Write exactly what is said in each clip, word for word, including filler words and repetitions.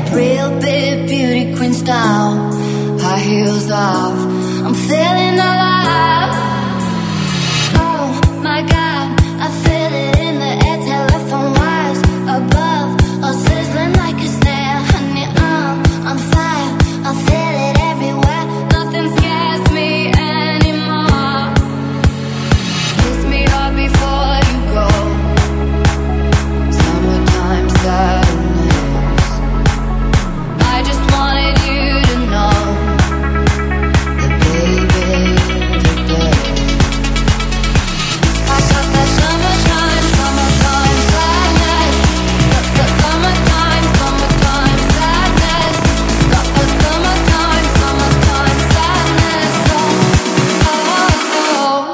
up real big, beauty queen style. High heels off, I'm feeling alive. Oh my God, I feel it in the air, telephone wires above, all sizzling like a snare. Honey, I'm on fire, I feel it everywhere. Nothing scares me anymore. Kiss me hard before you go. Summertime sadness. I just wanted you to know that, baby, today I got that summertime, summertime sadness. Got the summertime, summertime sadness. Got the summertime, summertime sadness. Oh, oh, oh.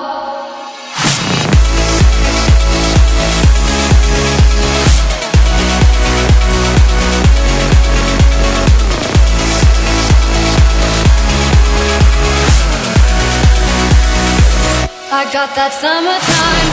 I got that summertime.